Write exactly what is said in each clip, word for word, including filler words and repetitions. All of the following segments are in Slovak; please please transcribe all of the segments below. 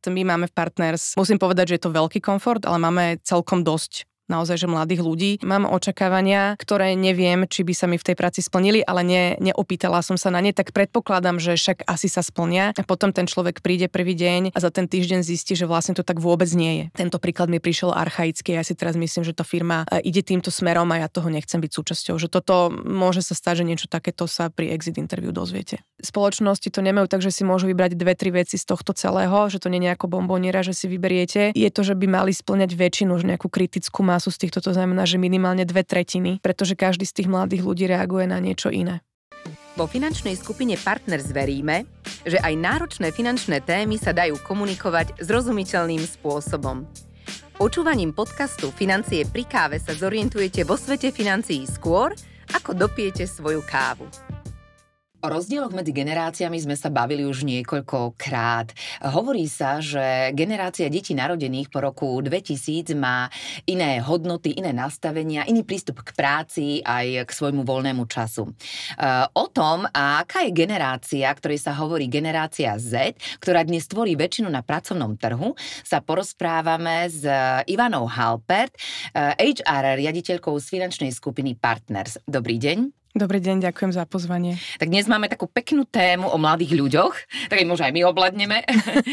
my máme v Partners, musím povedať, že je to veľký komfort, ale máme celkom dosť naozaj, že mladých ľudí. Mám očakávania, ktoré neviem, či by sa mi v tej práci splnili, ale ne, neopýtala som sa na ne, tak predpokladám, že však asi sa splnia. A potom ten človek príde prvý deň a za ten týždeň zistí, že vlastne to tak vôbec nie je. Tento príklad mi prišiel archaický, ja si teraz myslím, že tá firma ide týmto smerom a ja toho nechcem byť súčasťou. Že toto môže sa stať, že niečo takéto sa pri exit interview dozviete. Spoločnosti to nemajú tak, že si môžu vybrať dve, tri veci z tohto celého, že to nie je ako bomboniera, že si vyberiete. Je to, že by mali spĺňať väčšinu, že nejakú kritickú masu z týchto, to znamená, že minimálne dve tretiny, pretože každý z tých mladých ľudí reaguje na niečo iné. Vo finančnej skupine Partners veríme, že aj náročné finančné témy sa dajú komunikovať zrozumiteľným spôsobom. Počúvaním podcastu Financie pri káve sa zorientujete vo svete financií skôr, ako dopijete svoju kávu. O rozdieloch medzi generáciami sme sa bavili už niekoľkokrát. Hovorí sa, že generácia detí narodených po roku dvetisíc má iné hodnoty, iné nastavenia, iný prístup k práci aj k svojmu voľnému času. O tom, aká je generácia, ktorej sa hovorí generácia Z, ktorá dnes tvorí väčšinu na pracovnom trhu, sa porozprávame s Ivanou Halpert, há er riaditeľkou z finančnej skupiny Partners. Dobrý deň. Dobrý deň, ďakujem za pozvanie. Tak dnes máme takú peknú tému o mladých ľuďoch, tak možno aj my obladneme.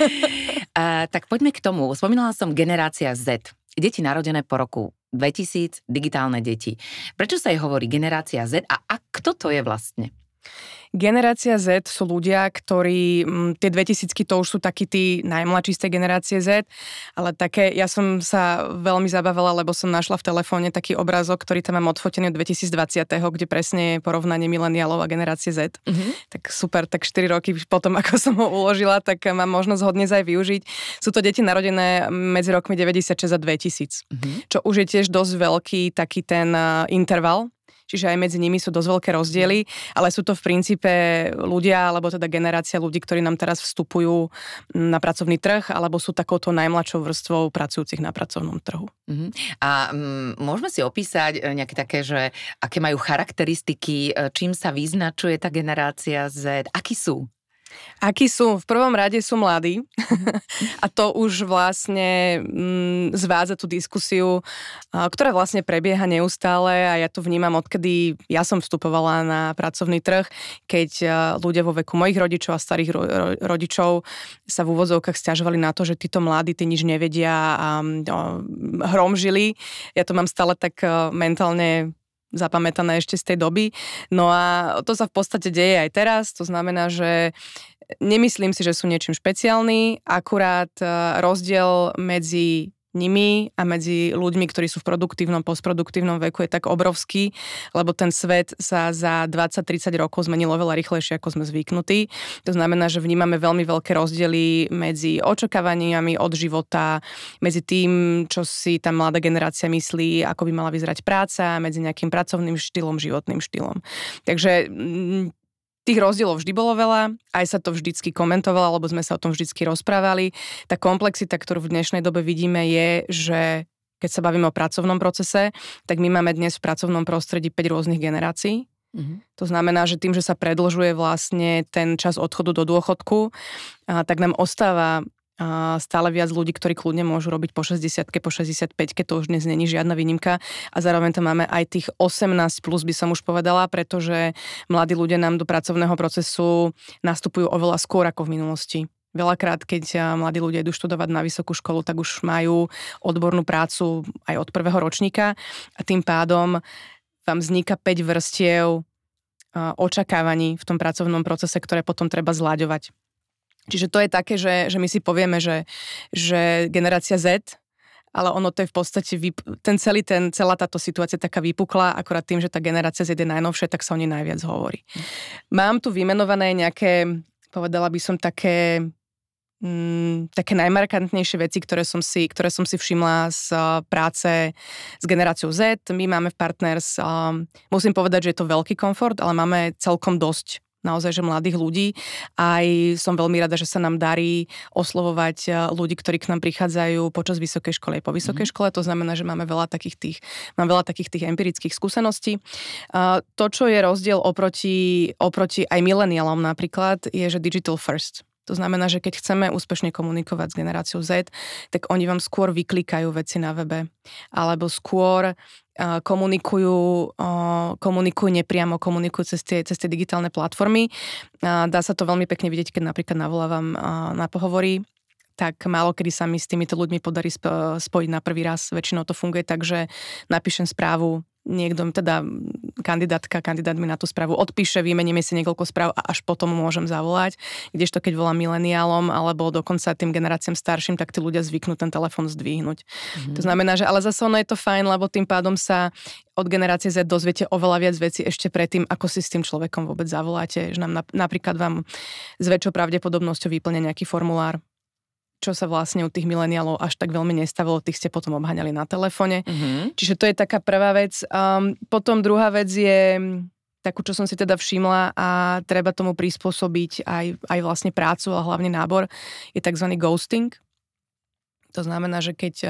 A, tak poďme k tomu. Spomínala som generácia Z. Deti narodené po roku dvetisíc, digitálne deti. Prečo sa jej hovorí generácia Z a, a kto to je vlastne? Generácia Z sú ľudia, ktorí, m, tie dvetisícky to už sú takí tí najmladší z tej generácie Z, ale také, ja som sa veľmi zabavila, lebo som našla v telefóne taký obrázok, ktorý tam mám odfotený od dvetisícdvadsať, kde presne je porovnanie mileniálov a generácie Z. Uh-huh. Tak super, tak štyri roky potom, ako som ho uložila, tak mám možnosť ho dnes aj využiť. Sú to deti narodené medzi rokmi deväťdesiatšesť a dvetisíc, uh-huh. čo už je tiež dosť veľký taký ten uh, interval. Čiže aj medzi nimi sú dosť veľké rozdiely, ale sú to v princípe ľudia, alebo teda generácia ľudí, ktorí nám teraz vstupujú na pracovný trh, alebo sú takouto najmladšou vrstvou pracujúcich na pracovnom trhu. Uh-huh. A um, môžeme si opísať nejaké také, že aké majú charakteristiky, čím sa vyznačuje tá generácia Z, akí sú? Akí sú? V prvom rade sú mladí a to už vlastne mm, zvádza tú diskusiu, a, ktorá vlastne prebieha neustále a ja to vnímam, odkedy ja som vstupovala na pracovný trh, keď a, ľudia vo veku mojich rodičov a starých ro, ro, rodičov sa v úvodzovkách sťažovali na to, že títo mladí, tí nič nevedia a, a hromžili. Ja to mám stále tak a, mentálne zapamätané ešte z tej doby. No a to sa v podstate deje aj teraz, to znamená, že nemyslím si, že sú niečím špeciálny, akurát rozdiel medzi nimi a medzi ľuďmi, ktorí sú v produktívnom, postproduktívnom veku je tak obrovský, lebo ten svet sa za dvadsať tridsať rokov zmenil oveľa rýchlejšie, ako sme zvyknutí. To znamená, že vnímame veľmi veľké rozdiely medzi očakávaniami od života, medzi tým, čo si tá mladá generácia myslí, ako by mala vyzerať práca, medzi nejakým pracovným štýlom, životným štýlom. Takže tých rozdielov vždy bolo veľa, aj sa to vždycky komentovalo, lebo sme sa o tom vždycky rozprávali. Tá komplexita, ktorú v dnešnej dobe vidíme, je, že keď sa bavíme o pracovnom procese, tak my máme dnes v pracovnom prostredí päť rôznych generácií. Mm-hmm. To znamená, že tým, že sa predĺžuje vlastne ten čas odchodu do dôchodku, tak nám ostáva stále viac ľudí, ktorí kľudne môžu robiť po šesťdesiatke, po šesťdesiatpäťke, to už dnes není žiadna výnimka a zároveň tam máme aj tých osemnásť plus, by som už povedala, pretože mladí ľudia nám do pracovného procesu nastupujú oveľa skôr ako v minulosti. Veľakrát, keď mladí ľudia idú študovať na vysokú školu, tak už majú odbornú prácu aj od prvého ročníka a tým pádom vám vzniká päť vrstiev očakávaní v tom pracovnom procese, ktoré potom treba zlaďovať. Čiže to je také, že, že my si povieme, že, že generácia Z, ale ono to je v podstate, vyp- ten celý, ten, celá táto situácia je taká vypukla, akorát tým, že tá generácia Z je najnovšia, tak sa o nej najviac hovorí. Mám tu vymenované nejaké, povedala by som také, mm, také najmarkantnejšie veci, ktoré som si, ktoré som si všimla z uh, práce s generáciou Z. My máme v Partners, um, musím povedať, že je to veľký komfort, ale máme celkom dosť naozaj, že mladých ľudí. Aj som veľmi rada, že sa nám darí oslovovať ľudí, ktorí k nám prichádzajú počas vysokej školy, po vysokej mm. škole. To znamená, že máme veľa takých tých, mám veľa takých tých empirických skúseností. To, čo je rozdiel oproti, oproti aj mileniálom napríklad, je, že digital first. To znamená, že keď chceme úspešne komunikovať s generáciou Z, tak oni vám skôr vyklikajú veci na webe. Alebo skôr uh, komunikujú, uh, komunikujú nepriamo, komunikujú cez tie, cez tie digitálne platformy. Uh, dá sa to veľmi pekne vidieť, keď napríklad navolávam uh, na pohovory, tak málo kedy sa mi s týmito ľuďmi podarí sp- spojiť na prvý raz. Väčšinou to funguje tak, že napíšem správu, niekto, teda kandidátka, kandidát mi na tú správu odpíše, vymeníme si niekoľko správ a až potom môžem zavolať. Kdežto keď volám mileniálom alebo dokonca tým generáciám starším, tak tí ľudia zvyknú ten telefon zdvihnúť. Mm-hmm. To znamená, že ale zase ono je to fajn, lebo tým pádom sa od generácie Z dozviete oveľa viac vecí ešte predtým, ako si s tým človekom vôbec zavoláte. Že nám napríklad vám s väčšou pravdepodobnosťou vyplne nejaký formulár, čo sa vlastne u tých mileniálov až tak veľmi nestavilo, tých ste potom obháňali na telefóne. Mm-hmm. Čiže to je taká prvá vec. Um, potom druhá vec je takú, čo som si teda všimla a treba tomu prispôsobiť aj, aj vlastne prácu a hlavne nábor, je takzvaný ghosting. To znamená, že keď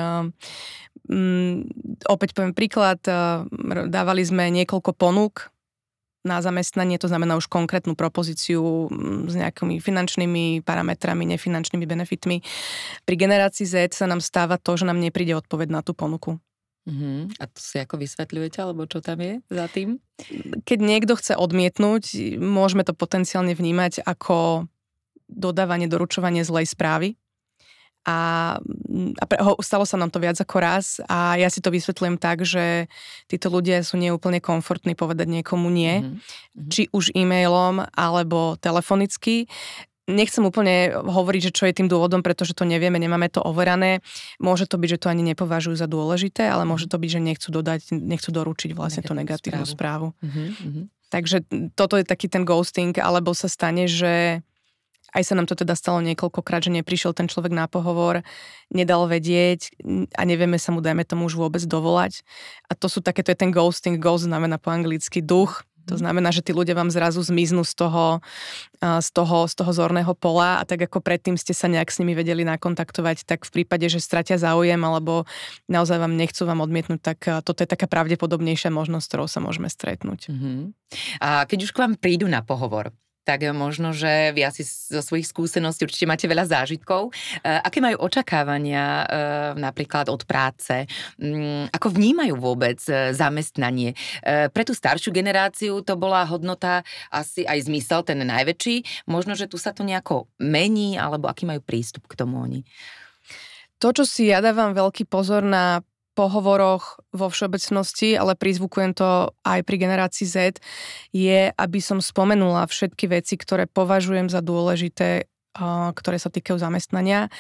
um, opäť poviem príklad, uh, dávali sme niekoľko ponúk na zamestnanie, to znamená už konkrétnu propozíciu s nejakými finančnými parametrami, nefinančnými benefitmi. Pri generácii Z sa nám stáva to, že nám nepríde odpoveď na tú ponuku. Uh-huh. A to si ako vysvetľujete, alebo čo tam je za tým? Keď niekto chce odmietnúť, môžeme to potenciálne vnímať ako dodávanie, doručovanie zlej správy. A, a pre, ho, stalo sa nám to viac ako raz a ja si to vysvetľujem tak, že títo ľudia sú neúplne komfortní povedať niekomu nie, mm-hmm. či už e-mailom alebo telefonicky. Nechcem úplne hovoriť, že čo je tým dôvodom, pretože to nevieme, nemáme to overané. Môže to byť, že to ani nepovažujú za dôležité, ale môže to byť, že nechcú dodať, nechcú doručiť vlastne tú negatívnu správu. správu. Mm-hmm. Takže toto je taký ten ghosting, alebo sa stane, že aj sa nám to teda stalo niekoľkokrát, že neprišiel ten človek na pohovor, nedal vedieť a nevieme sa mu, dajme tomu, už vôbec dovolať. A to sú také, to je ten ghosting, ghost znamená po anglicky duch. To znamená, že tí ľudia vám zrazu zmiznú z toho, z toho, z toho zorného pola a tak ako predtým ste sa nejak s nimi vedeli nakontaktovať, tak v prípade, že stratia záujem alebo naozaj vám nechcú vám odmietnúť, tak toto je taká pravdepodobnejšia možnosť, ktorou sa môžeme stretnúť. Uh-huh. A keď už k vám prídu na pohovor, tak možno, že vy asi zo svojich skúseností určite máte veľa zážitkov. Aké majú očakávania napríklad od práce? Ako vnímajú vôbec zamestnanie? Pre tú staršiu generáciu to bola hodnota, asi aj zmysel, ten najväčší. Možno, že tu sa to nejako mení, alebo aký majú prístup k tomu oni? To, čo si ja dávam veľký pozor na pohovoroch vo všeobecnosti, ale prizvukujem to aj pri generácii Z, je, aby som spomenula všetky veci, ktoré považujem za dôležité, ktoré sa týkajú zamestnania.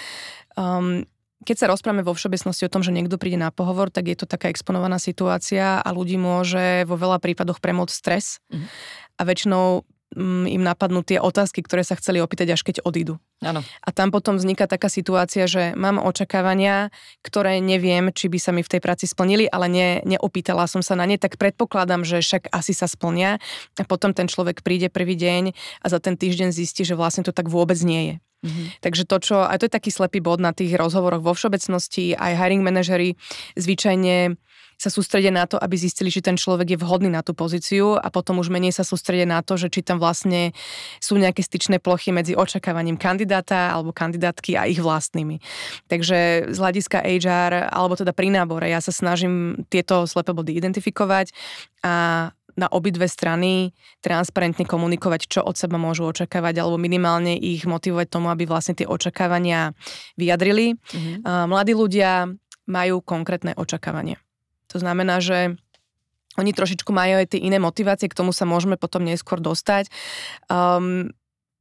Keď sa rozprávame vo všeobecnosti o tom, že niekto príde na pohovor, tak je to taká exponovaná situácia a ľudí môže vo veľa prípadoch premôcť stres. Mm. A väčšinou im napadnú tie otázky, ktoré sa chceli opýtať, až keď odídu. Áno. A tam potom vzniká taká situácia, že mám očakávania, ktoré neviem, či by sa mi v tej práci splnili, ale ne, neopýtala som sa na ne, tak predpokladám, že však asi sa splnia a potom ten človek príde prvý deň a za ten týždeň zistí, že vlastne to tak vôbec nie je. Mm-hmm. Takže to, čo, aj to je taký slepý bod na tých rozhovoroch vo všeobecnosti, aj hiring manažeri zvyčajne sa sústredia na to, aby zistili, či ten človek je vhodný na tú pozíciu a potom už menej sa sústredia na to, že či tam vlastne sú nejaké styčné plochy medzi očakávaním kandidáta alebo kandidátky a ich vlastnými. Takže z hľadiska há er, alebo teda pri nábore, ja sa snažím tieto slepé body identifikovať a na obidve strany transparentne komunikovať, čo od seba môžu očakávať, alebo minimálne ich motivovať tomu, aby vlastne tie očakávania vyjadrili. Mm-hmm. Mladí ľudia majú konkrétne očakávania. To znamená, že oni trošičku majú aj tie iné motivácie, k tomu sa môžeme potom neskôr dostať. Um,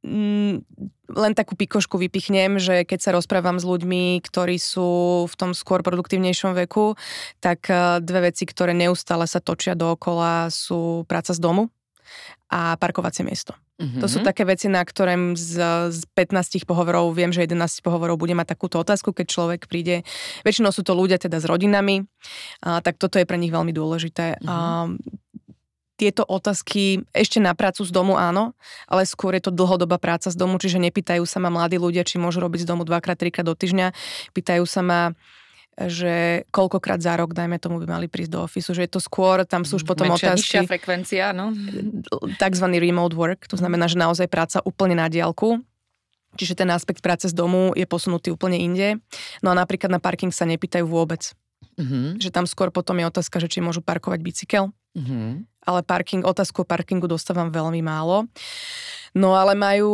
len takú pikošku vypichnem, že keď sa rozprávam s ľuďmi, ktorí sú v tom skôr produktívnejšom veku, tak dve veci, ktoré neustále sa točia dookola, sú práca z domu a parkovacie miesto. Mm-hmm. To sú také veci, na ktorém z, z pätnásť pohovorov, viem, že jedenásť pohovorov bude mať takúto otázku, keď človek príde. Väčšinou sú to ľudia teda s rodinami, a, tak toto je pre nich veľmi dôležité. Mm-hmm. A, tieto otázky ešte na prácu z domu áno, ale skôr je to dlhodobá práca z domu, čiže nepýtajú sa ma mladí ľudia, či môžu robiť z domu dvakrát, trikrát do týždňa. Pýtajú sa ma, že koľkokrát za rok, dajme tomu, by mali prísť do ofisu, že je to skôr, tam sú už potom menšia, otázky. Menšia frekvencia, no. Takzvaný remote work, to znamená, že naozaj práca úplne na diaľku. Čiže ten aspekt práce z domu je posunutý úplne inde. No a napríklad na parking sa nepýtajú vôbec. Mm-hmm. Že tam skôr potom je otázka, že či môžu parkovať bicykel. Mm-hmm. Ale parking, otázku o parkingu dostávam veľmi málo. No ale majú,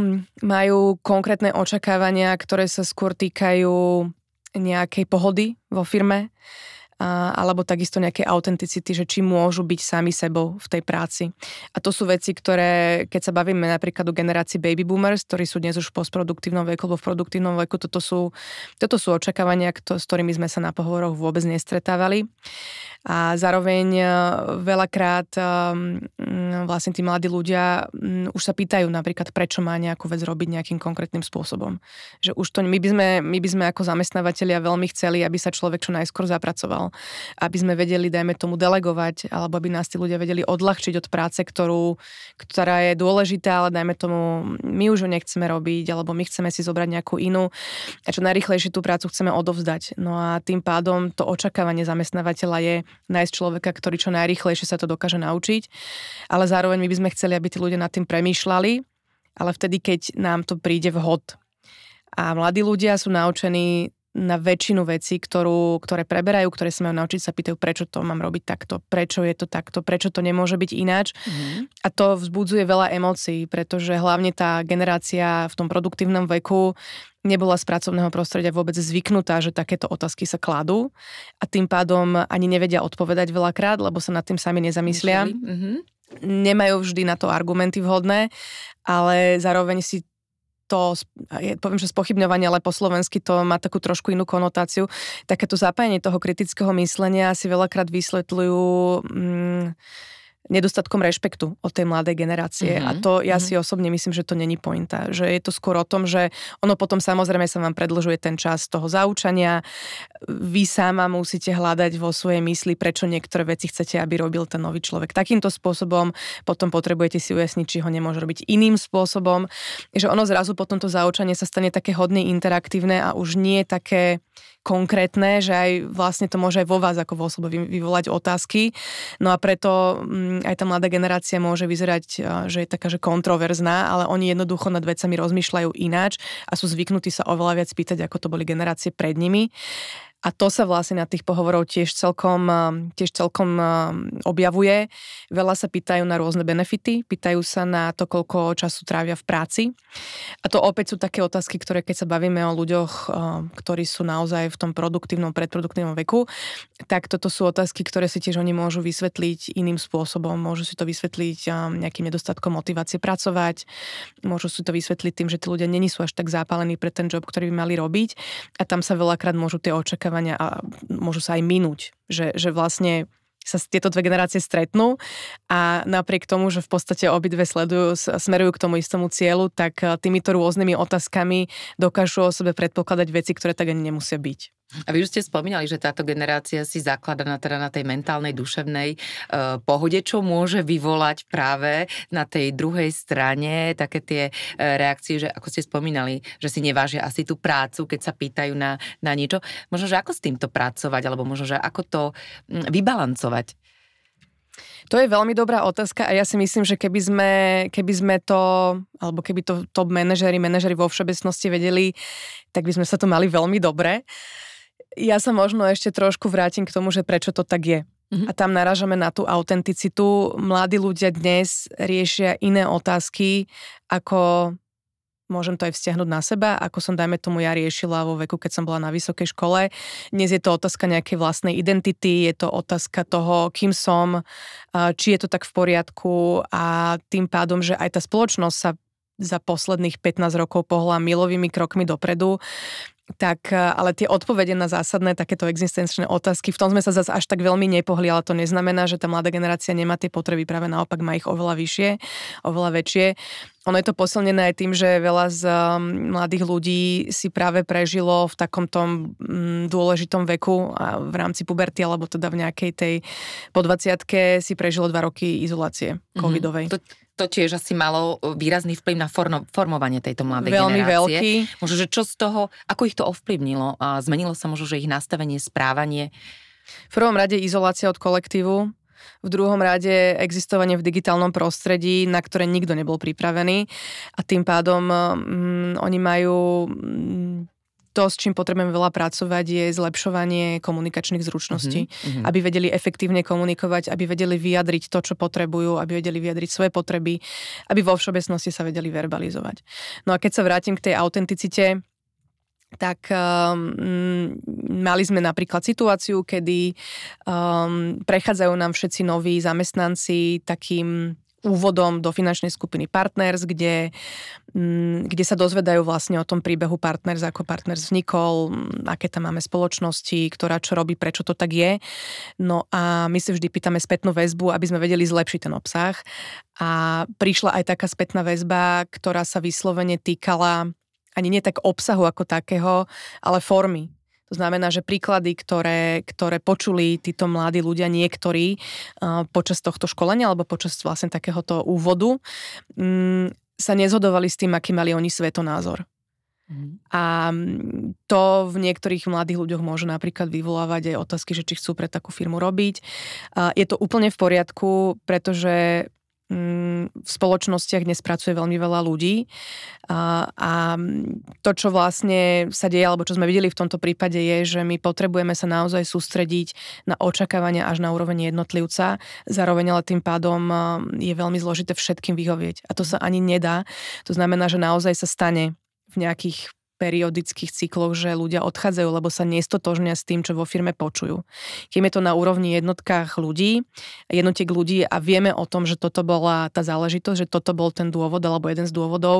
majú konkrétne očakávania, ktoré sa skôr týkajú nejakej pohody vo firme, a, alebo takisto nejakej autenticity, že či môžu byť sami sebou v tej práci. A to sú veci, ktoré, keď sa bavíme napríklad o generácii baby boomers, ktorí sú dnes už v postproduktívnom veku, alebo v produktívnom veku, toto sú, toto sú očakávania, kto, s ktorými sme sa na pohovoroch vôbec nestretávali. A zároveň veľakrát um, vlastne tí mladí ľudia um, už sa pýtajú napríklad, prečo má nejakú vec robiť nejakým konkrétnym spôsobom. Že už to, my by sme, my by sme ako zamestnávateľia veľmi chceli, aby sa človek čo najskôr zapracoval. Aby sme vedeli, dajme tomu, delegovať, alebo aby nás tí ľudia vedeli odľahčiť od práce, ktorú, ktorá je dôležitá, ale dajme tomu, my už ho nechceme robiť, alebo my chceme si zobrať nejakú inú a čo najrýchlejšie tú prácu chceme odovzdať. No a tým pádom to očakávanie zamestnávateľa je nájsť človeka, ktorý čo najrýchlejšie sa to dokáže naučiť, ale zároveň my by sme chceli, aby tí ľudia nad tým premýšľali, ale vtedy, keď nám to príde vhod. A mladí ľudia sú naučení na väčšinu vecí, ktorú, ktoré preberajú, ktoré sa majú naučiť, sa pýtajú, prečo to mám robiť takto, prečo je to takto, prečo to nemôže byť ináč. Mm. A to vzbudzuje veľa emócií, pretože hlavne tá generácia v tom produktívnom veku nebola z pracovného prostredia vôbec zvyknutá, že takéto otázky sa kladú a tým pádom ani nevedia odpovedať veľakrát, lebo sa nad tým sami nezamyslia. Mm-hmm. Nemajú vždy na to argumenty vhodné, ale zároveň si to, poviem, že spochybňovanie, ale po slovensky to má takú trošku inú konotáciu. Takéto zapájanie toho kritického myslenia si veľakrát vysvetľujú mm, nedostatkom rešpektu od tej mladej generácie. Mm-hmm. A to ja mm-hmm. si osobne myslím, že to není pointa. Že je to skôr o tom, že ono potom samozrejme sa vám predĺžuje ten čas toho zaučania. Vy sama musíte hľadať vo svojej mysli, prečo niektoré veci chcete, aby robil ten nový človek takýmto spôsobom. Potom potrebujete si ujasniť, či ho nemôže robiť iným spôsobom. Že ono zrazu potom to zaučanie sa stane také hodne interaktívne a už nie také konkrétne, že aj vlastne to môže aj vo vás ako vo osobe vyvolať otázky. No a preto aj tá mladá generácia môže vyzerať, že je taká, že kontroverzná, ale oni jednoducho nad vecami rozmýšľajú ináč a sú zvyknutí sa oveľa viac pýtať, ako to boli generácie pred nimi. A to sa vlastne na tých pohovoroch tiež celkom, tiež celkom objavuje. Veľa sa pýtajú na rôzne benefity, pýtajú sa na to, koľko času trávia v práci. A to opäť sú také otázky, ktoré keď sa bavíme o ľuďoch, ktorí sú naozaj v tom produktívnom, predproduktívnom veku, tak toto sú otázky, ktoré si tiež oni môžu vysvetliť iným spôsobom. Môžu si to vysvetliť nejakým nedostatkom motivácie pracovať, môžu si to vysvetliť tým, že tí ľudia není sú až tak zápalení pre ten job, ktorý by mali robiť. A tam sa veľakrát môžu tie očakávania a môžu sa aj minúť, že, že vlastne sa tieto dve generácie stretnú a napriek tomu, že v podstate obidve sledujú, smerujú k tomu istému cieľu, tak týmito rôznymi otázkami dokážu o sebe predpokladať veci, ktoré tak ani nemusia byť. A vy už ste spomínali, že táto generácia si zaklada na, teda na tej mentálnej, duševnej e, pohode, čo môže vyvolať práve na tej druhej strane také tie e, reakcie, že ako ste spomínali, že si nevážia asi tú prácu, keď sa pýtajú na, na niečo. Možno, že ako s týmto pracovať, alebo možno, že ako to m, vybalancovať? To je veľmi dobrá otázka a ja si myslím, že keby sme, keby sme to, alebo keby to top manažeri, manažeri vo všeobecnosti vedeli, tak by sme sa to mali veľmi dobre. Ja sa možno ešte trošku vrátim k tomu, že prečo to tak je. Mm-hmm. A tam narážame na tú autenticitu. Mladí ľudia dnes riešia iné otázky, ako môžem to aj vzťahnuť na seba, ako som, dajme tomu, ja riešila vo veku, keď som bola na vysokej škole. Dnes je to otázka nejakej vlastnej identity, je to otázka toho, kým som, či je to tak v poriadku a tým pádom, že aj tá spoločnosť sa za posledných pätnásť rokov pohla milovými krokmi dopredu, tak, ale tie odpovede na zásadné takéto existenčné otázky, v tom sme sa zase až tak veľmi nepohli, ale to neznamená, že tá mladá generácia nemá tie potreby, práve naopak má ich oveľa vyššie, oveľa väčšie. Ono je to posilnené aj tým, že veľa z mladých ľudí si práve prežilo v takomto dôležitom veku a v rámci puberty, alebo teda v nejakej tej po dvadsiatke si prežilo dva roky izolácie covidovej. Mm-hmm. To... To tiež asi malo výrazný vplyv na forno, formovanie tejto mladej veľmi generácie. Veľký. Možno, že čo z toho, ako ich to ovplyvnilo? A zmenilo sa možno, že ich nastavenie, správanie? V prvom rade izolácia od kolektívu. V druhom rade existovanie v digitálnom prostredí, na ktoré nikto nebol pripravený a tým pádom um, oni majú um, to, s čím potrebujeme veľa pracovať, je zlepšovanie komunikačných zručností, mm-hmm. aby vedeli efektívne komunikovať, aby vedeli vyjadriť to, čo potrebujú, aby vedeli vyjadriť svoje potreby, aby vo všeobecnosti sa vedeli verbalizovať. No a keď sa vrátim k tej autenticite, tak um, mali sme napríklad situáciu, kedy um, prechádzajú nám všetci noví zamestnanci takým úvodom do finančnej skupiny Partners, kde, um, kde sa dozvedajú vlastne o tom príbehu Partners, ako Partners vznikol, aké tam máme spoločnosti, ktorá čo robí, prečo to tak je. No a my si vždy pýtame spätnú väzbu, aby sme vedeli zlepšiť ten obsah. A prišla aj taká spätná väzba, ktorá sa vyslovene týkala ani nie tak obsahu ako takého, ale formy. To znamená, že príklady, ktoré, ktoré počuli títo mladí ľudia niektorí uh, počas tohto školenia alebo počas vlastne takéhoto úvodu, um, sa nezhodovali s tým, aký mali oni svetonázor. Mm. A to v niektorých mladých ľuďoch môže napríklad vyvolávať aj otázky, že či chcú pre takú firmu robiť. Uh, je to úplne v poriadku, pretože v spoločnostiach dnes pracuje veľmi veľa ľudí a, a to, čo vlastne sa deje, alebo čo sme videli v tomto prípade je, že my potrebujeme sa naozaj sústrediť na očakávania až na úroveň jednotlivca, zároveň ale tým pádom je veľmi zložité všetkým vyhovieť a to sa ani nedá. To znamená, že naozaj sa stane v nejakých periodických cykloch, že ľudia odchádzajú, lebo sa nestotožnia s tým, čo vo firme počujú. Keď je to na úrovni jednotkách ľudí, jednotiek ľudí a vieme o tom, že toto bola tá záležitosť, že toto bol ten dôvod alebo jeden z dôvodov,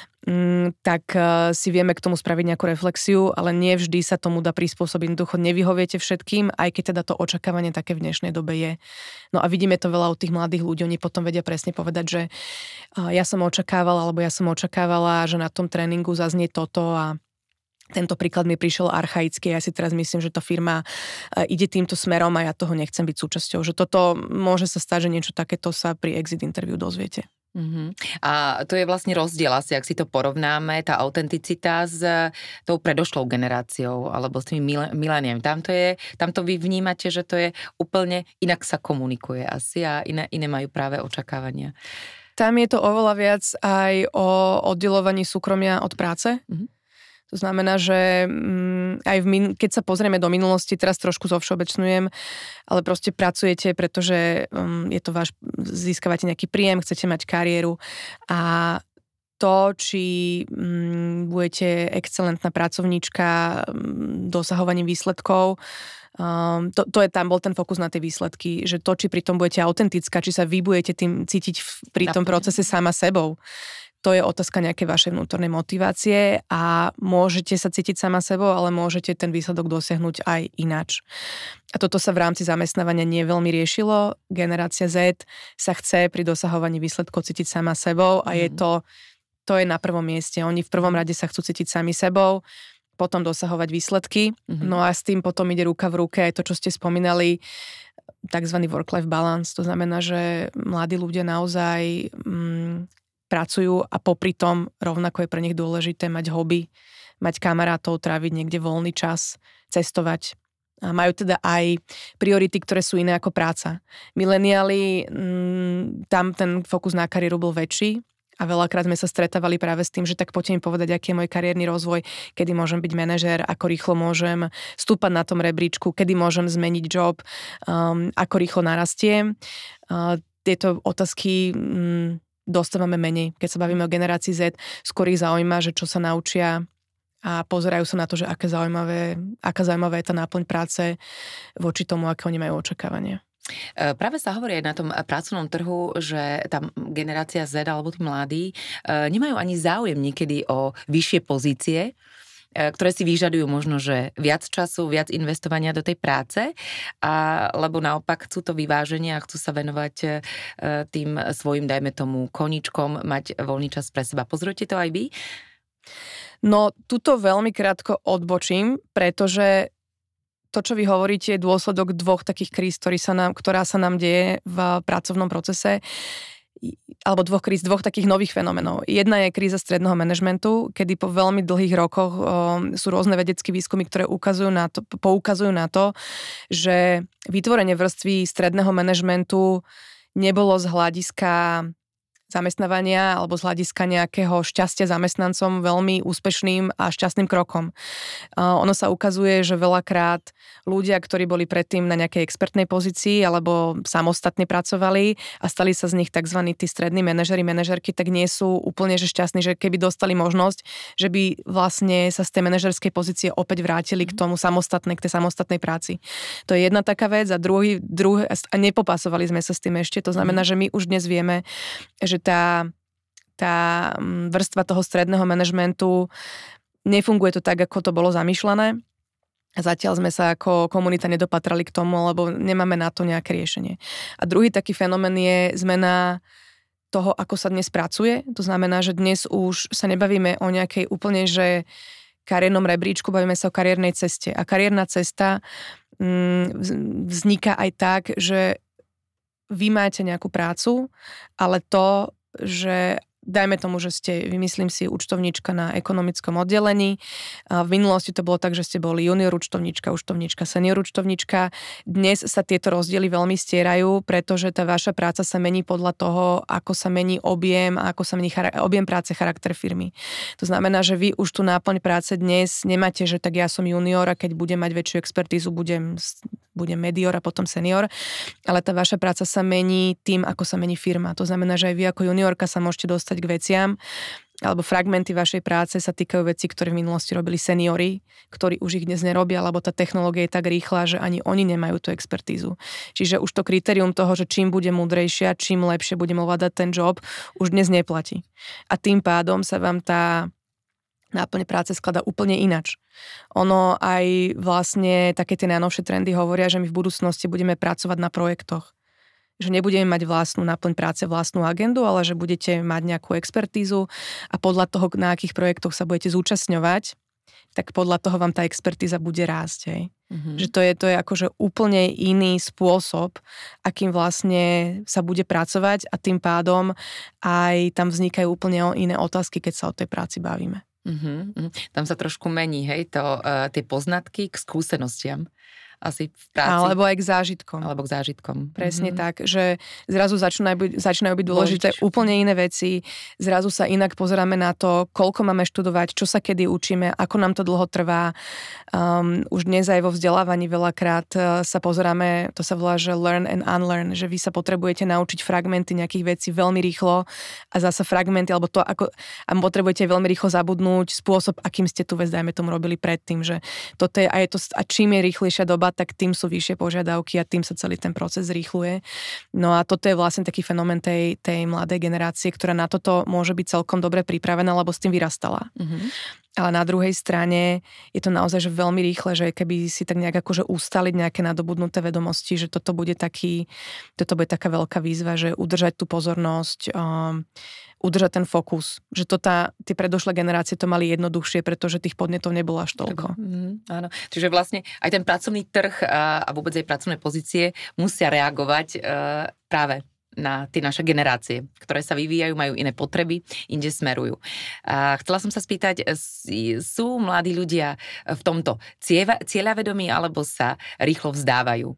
tak si vieme k tomu spraviť nejakú reflexiu, ale nie vždy sa tomu dá prispôsobiť. Jednoducho nevyhoviete všetkým, aj keď teda to očakávanie také v dnešnej dobe je. No a vidíme to veľa u tých mladých ľudí, oni potom vedia presne povedať, že ja som očakávala, alebo ja som očakávala, že na tom tréningu zaznie toto a tento príklad mi prišiel archaicky. Ja si teraz myslím, že tá firma ide týmto smerom a ja toho nechcem byť súčasťou. Že toto môže sa stať, že niečo takéto sa pri exit interview dozviete. Uh-huh. A to je vlastne rozdiel asi, ak si to porovnáme, tá autenticita s tou predošlou generáciou alebo s tými miléniami. Tam to je, tam to vy vnímate, že to je úplne inak sa komunikuje asi a iné, iné majú práve očakávania. Tam je to oveľa viac aj o oddeľovaní súkromia od práce. Uh-huh. To znamená, že aj v min- keď sa pozrieme do minulosti, teraz trošku zovšeobecňujem, ale proste pracujete, pretože um, je to váš, získavate nejaký príjem, chcete mať kariéru a to, či um, budete excelentná pracovníčka um, dosahovaním výsledkov, um, to, to je tam bol ten fokus na tie výsledky, že to, či pri tom budete autentická, či sa vy budete tým cítiť v, pri tom procese sama sebou. To je otázka nejakej vašej vnútornej motivácie a môžete sa cítiť sama sebou, ale môžete ten výsledok dosiahnuť aj ináč. A toto sa v rámci zamestnávania nie veľmi riešilo. Generácia Z sa chce pri dosahovaní výsledkov cítiť sama sebou a mm. je to, to je na prvom mieste. Oni v prvom rade sa chcú cítiť sami sebou, potom dosahovať výsledky. Mm-hmm. No a s tým potom ide ruka v ruke aj to, čo ste spomínali, takzvaný work-life balance. To znamená, že mladí ľudia naozaj Mm, pracujú a popri tom rovnako je pre nich dôležité mať hobby, mať kamarátov, tráviť niekde voľný čas, cestovať. A majú teda aj priority, ktoré sú iné ako práca. Mileniáli, mm, tam ten fokus na kariéru bol väčší a veľakrát sme sa stretávali práve s tým, že tak poďte mi povedať, aký je môj kariérny rozvoj, kedy môžem byť manažér, ako rýchlo môžem stúpať na tom rebríčku, kedy môžem zmeniť job, um, ako rýchlo narastiem. Uh, tieto otázky Mm, dostávame menej. Keď sa bavíme o generácii Z, skôr ich zaujíma, že čo sa naučia a pozerajú sa na to, že aké zaujímavé, aká zaujímavá je tá náplň práce voči tomu, aké oni majú očakávania. Práve sa hovorí aj na tom pracovnom trhu, že tá generácia Z alebo tí mladí nemajú ani záujem niekedy o vyššie pozície, ktoré si vyžadujú možno, že viac času, viac investovania do tej práce, a, lebo naopak chcú to vyváženie a chcú sa venovať tým svojim, dajme tomu, koničkom, mať voľný čas pre seba. Pozrite to aj vy? No, tuto veľmi krátko odbočím, pretože to, čo vy hovoríte, je dôsledok dvoch takých kríz, ktorý sa nám, ktorá sa nám deje v pracovnom procese. alebo dvoch kríz, dvoch takých nových fenomenov. Jedna je kríza stredného manažmentu, kedy po veľmi dlhých rokoch o, sú rôzne vedecké výskumy, ktoré ukazujú na to, poukazujú na to, že vytvorenie vrstvy stredného manažmentu nebolo z hľadiska zamestnávania alebo z hľadiska nejakého šťastia zamestnancom veľmi úspešným a šťastným krokom. Uh, ono sa ukazuje, že veľakrát ľudia, ktorí boli predtým na nejakej expertnej pozícii alebo samostatne pracovali a stali sa z nich tzv. Tí strední manažeri, manažerky, tak nie sú úplne že šťastní, že keby dostali možnosť, že by vlastne sa z tej manažerskej pozície opäť vrátili k tomu samostatnej, k tej samostatnej práci. To je jedna taká vec a druhý, druhý, a nepopasovali sme sa s tým ešte. To znamená, že my už dnes vieme, že tá, tá vrstva toho stredného manažmentu nefunguje to tak, ako to bolo zamýšľané. Zatiaľ sme sa ako komunita nedopatrali k tomu, lebo nemáme na to nejaké riešenie. A druhý taký fenomén je zmena toho, ako sa dnes pracuje. To znamená, že dnes už sa nebavíme o nejakej úplne, že kariérnom rebríčku, bavíme sa o kariérnej ceste. A kariérna cesta mm, vzniká aj tak, že vy máte nejakú prácu, ale to, že dajme tomu, že ste, vymyslím si, účtovníčka na ekonomickom oddelení. V minulosti to bolo tak, že ste boli junior účtovníčka, účtovníčka, senior účtovníčka. Dnes sa tieto rozdiely veľmi stierajú, pretože tá vaša práca sa mení podľa toho, ako sa mení objem a ako sa mení chara- objem práce, charakter firmy. To znamená, že vy už tu náplň práce dnes nemáte, že tak ja som junior a keď budem mať väčšiu expertízu, budem budem medior a potom senior, ale tá vaša práca sa mení tým, ako sa mení firma. To znamená, že aj vy ako juniorka sa môžete dostať k veciam, alebo fragmenty vašej práce sa týkajú vecí, ktoré v minulosti robili seniori, ktorí už ich dnes nerobia, lebo tá technológia je tak rýchla, že ani oni nemajú tú expertízu. Čiže už to kritérium toho, že čím bude múdrejšia, čím lepšie budem ovládať ten job, už dnes neplatí. A tým pádom sa vám tá náplň práce skladá úplne inač. Ono aj vlastne také tie najnovšie trendy hovoria, že my v budúcnosti budeme pracovať na projektoch. Že nebudeme mať vlastnú náplň práce, vlastnú agendu, ale že budete mať nejakú expertízu a podľa toho, na akých projektoch sa budete zúčastňovať, tak podľa toho vám tá expertíza bude rásť. Hej. Mm-hmm. Že to je, to je akože úplne iný spôsob, akým vlastne sa bude pracovať a tým pádom aj tam vznikajú úplne iné otázky, keď sa o tej práci bavíme. Uh-huh. Tam sa trošku mení, hej, to, uh, tie poznatky k skúsenostiam. Asi v práci. Alebo aj k zážitkom. Alebo k zážitkom. Presne mm-hmm. tak, že zrazu začínajú byť, začínajú byť dôležité Dôležite. úplne iné veci. Zrazu sa inak pozeráme na to, koľko máme študovať, čo sa kedy učíme, ako nám to dlho trvá. Um, už dnes aj vo vzdelávaní veľakrát uh, sa pozeráme, to sa volá, že learn and unlearn, že vy sa potrebujete naučiť fragmenty nejakých vecí veľmi rýchlo a zasa fragmenty, alebo to, ako a potrebujete veľmi rýchlo zabudnúť spôsob, akým ste tu vec, dajme tomu, robili predtým, že toto je, a, je to, a čím je rýchlejšia doba, tak tým sú vyššie požiadavky a tým sa celý ten proces zrýchluje. No a toto je vlastne taký fenomén tej, tej mladej generácie, ktorá na toto môže byť celkom dobre pripravená, lebo s tým vyrastala. Mm-hmm. Ale na druhej strane je to naozaj že veľmi rýchle, že keby si tak nejak akože ustaliť nejaké nadobudnuté vedomosti, že toto bude taký, toto bude taká veľká výzva, že udržať tú pozornosť, um, udržať ten fokus. Že to tá, tie predošlé generácie to mali jednoduchšie, pretože tých podnetov nebolo až toľko. Mm, áno. Čiže vlastne aj ten pracovný trh a, a vôbec aj pracovné pozície musia reagovať uh, práve na tie naše generácie, ktoré sa vyvíjajú, majú iné potreby, inde smerujú. A chcela som sa spýtať, sú mladí ľudia v tomto cieľavedomí alebo sa rýchlo vzdávajú?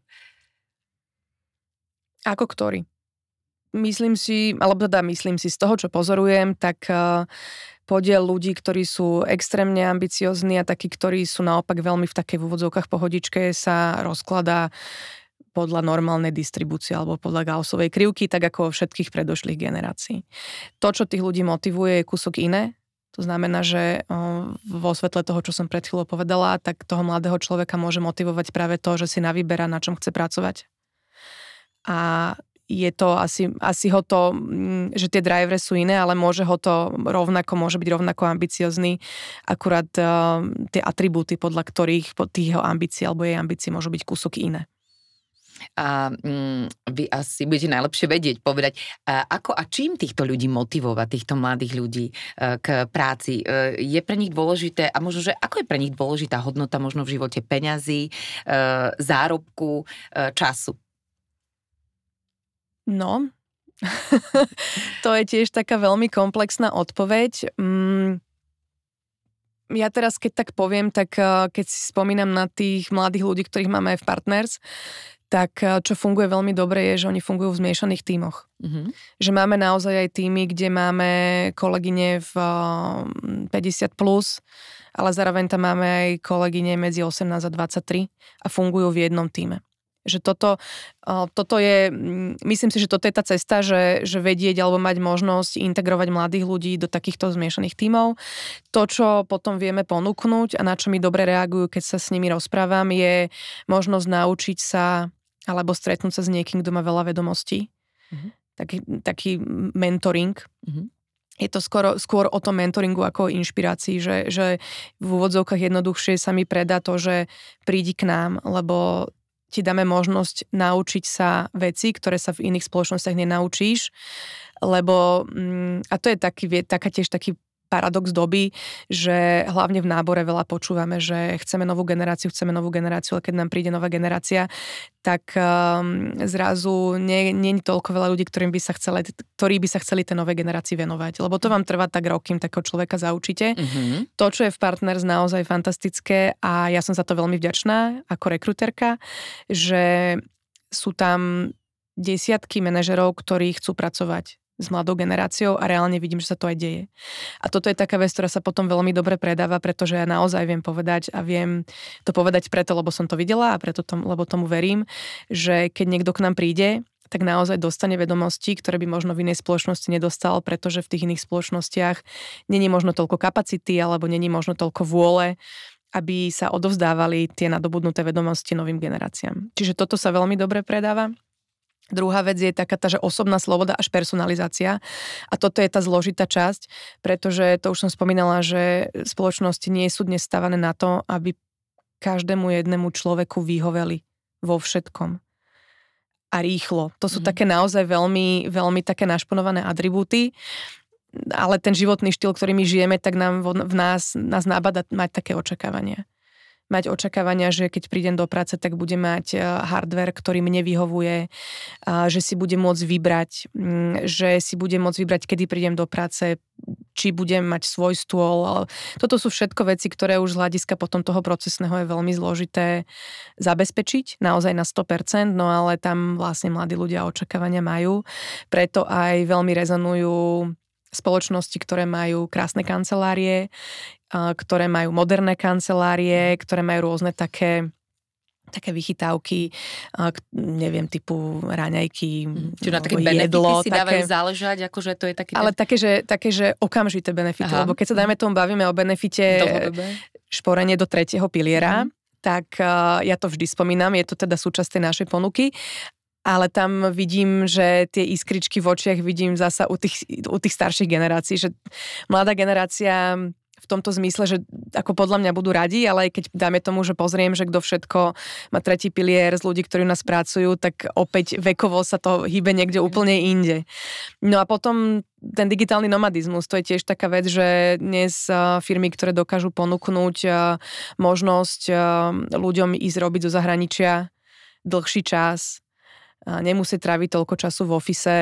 Ako ktorý? Myslím si, alebo teda myslím si, z toho, čo pozorujem, tak podiel ľudí, ktorí sú extrémne ambiciozní a takí, ktorí sú naopak veľmi v takej v úvodzovkách pohodičke, sa rozkladá podľa normálnej distribúcie alebo podľa Gaussovej krivky, tak ako vo všetkých predošlých generácií. To, čo tých ľudí motivuje, je kúsok iné. To znamená, že vo svetle toho, čo som pred chvíľou povedala, tak toho mladého človeka môže motivovať práve to, že si navyberá, na čom chce pracovať. A je to asi, asi ho to, že tie drivery sú iné, ale môže ho to rovnako, môže byť rovnako ambiciozný, akurát uh, tie atribúty, podľa ktorých pod tých jeho ambícií alebo jej ambícií môžu byť kúsok iné. A mm, vy asi budete najlepšie vedieť, povedať, a ako a čím týchto ľudí motivovať, týchto mladých ľudí e, k práci. E, je pre nich dôležité, a možno, že ako je pre nich dôležitá hodnota možno v živote peňazí, e, zárobku, e, času? No, To je tiež taká veľmi komplexná odpoveď. Mm, ja teraz, keď tak poviem, tak keď si spomínam na tých mladých ľudí, ktorých máme aj v Partners, tak čo funguje veľmi dobre je, že oni fungujú v zmiešaných tímoch. Mm-hmm. Že máme naozaj aj tímy, kde máme kolegyne v päťdesiat plus, ale zároveň tam máme aj kolegyne medzi osemnásť a dvadsaťtri a fungujú v jednom tíme. Že toto, toto je, myslím si, že toto je tá cesta, že, že vedieť alebo mať možnosť integrovať mladých ľudí do takýchto zmiešaných tímov. To, čo potom vieme ponúknuť a na čo mi dobre reagujú, keď sa s nimi rozprávam, je možnosť naučiť sa alebo stretnúť sa s niekým, kto má veľa vedomostí. Mm-hmm. Taký, taký mentoring. Mm-hmm. Je to skoro, skôr o tom mentoringu ako o inšpirácii, že, že v úvodzovkách jednoduchšie sa mi predá to, že prídi k nám, lebo ti dáme možnosť naučiť sa veci, ktoré sa v iných spoločnostiach nenaučíš, lebo, a to je taký, taká tiež taký paradox doby, že hlavne v nábore veľa počúvame, že chceme novú generáciu, chceme novú generáciu, ale keď nám príde nová generácia, tak um, zrazu nie, nie je toľko veľa ľudí, ktorým by sa chceli, ktorí by sa chceli tej novej generácii venovať. Lebo to vám trvá tak rok, kým takého človeka zaučíte. Mm-hmm. To, čo je v Partners naozaj fantastické a ja som za to veľmi vďačná ako rekrutérka, že sú tam desiatky manažerov, ktorí chcú pracovať s mladou generáciou a reálne vidím, že sa to aj deje. A toto je taká vec, ktorá sa potom veľmi dobre predáva, pretože ja naozaj viem povedať a viem to povedať preto, lebo som to videla a preto tom, lebo tomu verím, že keď niekto k nám príde, tak naozaj dostane vedomosti, ktoré by možno v inej spoločnosti nedostal, pretože v tých iných spoločnostiach není možno toľko kapacity alebo není možno toľko vôle, aby sa odovzdávali tie nadobudnuté vedomosti novým generáciám. Čiže toto sa veľmi dobre predáva. Druhá vec je taká tá, že osobná sloboda až personalizácia. A toto je tá zložitá časť, pretože to už som spomínala, že spoločnosti nie sú dnes stavané na to, aby každému jednému človeku vyhoveli vo všetkom. A rýchlo. To sú mm. také naozaj veľmi, veľmi také našponované atribúty, ale ten životný štýl, ktorý my žijeme, tak nám v nás, nás nabáda mať také očakávania. Mať očakávania, že keď prídem do práce, tak budem mať hardware, ktorý mne vyhovuje, že si budem môcť vybrať, že si budem môcť vybrať, kedy prídem do práce, či budem mať svoj stôl. Toto sú všetko veci, ktoré už z hľadiska potom toho procesného je veľmi zložité zabezpečiť, naozaj na sto percent, no ale tam vlastne mladí ľudia očakávania majú. Preto aj veľmi rezonujú spoločnosti, ktoré majú krásne kancelárie, ktoré majú moderné kancelárie, ktoré majú rôzne také také vychytávky, neviem, typu raňajky, čiže na také benefity jedlo, si také, dávajú záležať, akože to je taký... Ale ten... také, že, také, že okamžité benefity, Aha. lebo keď sa dajme tomu bavíme o benefite Dlhodobé. šporenie do tretieho piliera, mm. tak uh, ja to vždy spomínam, je to teda súčasť tej našej ponuky, ale tam vidím, že tie iskričky v očiach vidím zasa u tých, u tých starších generácií, že mladá generácia v tomto zmysle, že ako podľa mňa budú radi, ale aj keď dáme tomu, že pozriem, že kto všetko má tretí pilier z ľudí, ktorí u nás pracujú, tak opäť vekovo sa to hýbe niekde úplne inde. No a potom ten digitálny nomadizmus, to je tiež taká vec, že dnes firmy, ktoré dokážu ponúknuť možnosť ľuďom ísť robiť zo zahraničia dlhší čas, nemusí tráviť toľko času v office,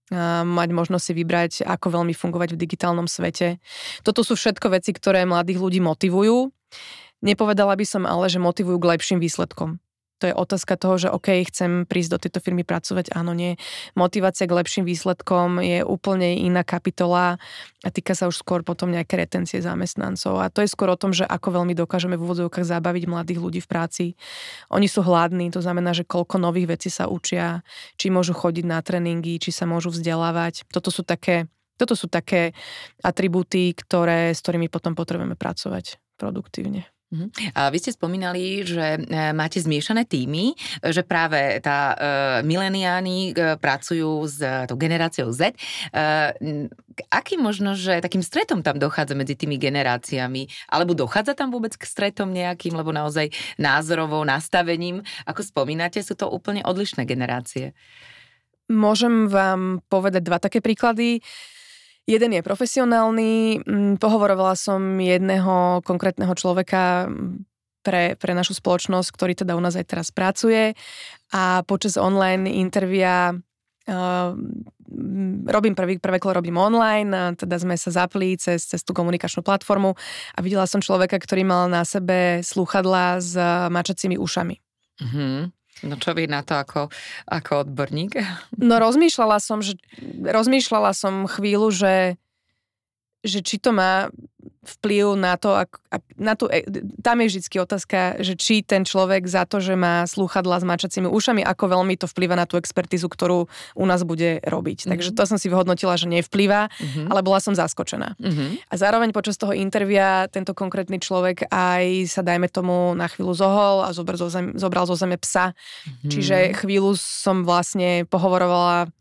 mať možnosť si vybrať, ako veľmi fungovať v digitálnom svete. Toto sú všetko veci, ktoré mladých ľudí motivujú. Nepovedala by som ale, že motivujú k lepším výsledkom. To je otázka toho, že OK, chcem prísť do tejto firmy pracovať, áno, nie. Motivácia k lepším výsledkom je úplne iná kapitola a týka sa už skôr potom nejaké retencie zamestnancov. A to je skôr o tom, že ako veľmi dokážeme v úvodzovkách zabaviť mladých ľudí v práci. Oni sú hladní, to znamená, že koľko nových vecí sa učia, či môžu chodiť na tréningy, či sa môžu vzdelávať. Toto sú také, toto sú také atribúty, ktoré, s ktorými potom potrebujeme pracovať produktívne. A vy ste spomínali, že máte zmiešané tímy, že práve tá uh, mileniáni uh, pracujú s uh, tou generáciou Z. Uh, akým možno, že takým stretom tam dochádza medzi tými generáciami? Alebo dochádza tam vôbec k stretom nejakým, lebo naozaj názorovou nastavením, ako spomínate, sú to úplne odlišné generácie? Môžem vám povedať dva také príklady. Jeden je profesionálny, pohovorovala som jedného konkrétneho človeka pre, pre našu spoločnosť, ktorý teda u nás aj teraz pracuje a počas online intervia Uh, robím prvý, prvé kolo robím online, teda sme sa zapli cez, cez tú komunikačnú platformu a videla som človeka, ktorý mal na sebe slúchadlá s mačacími ušami. Mm-hmm. No čo vie na to ako, ako odborník? No rozmýšľala som, že, rozmýšľala som chvíľu, že, že či to má vplyv na to, ak, na tú, tam je vždycky otázka, že či ten človek za to, že má slúchadlá s mačacími ušami, ako veľmi to vplýva na tú expertízu, ktorú u nás bude robiť. Mm-hmm. Takže to som si vyhodnotila, že nevplýva, mm-hmm. ale bola som zaskočená. Mm-hmm. A zároveň počas toho intervia tento konkrétny človek aj sa, dajme tomu, na chvíľu zohol a zobral zo zeme, zobral zo zeme psa. Mm-hmm. Čiže chvíľu som vlastne pohovorovala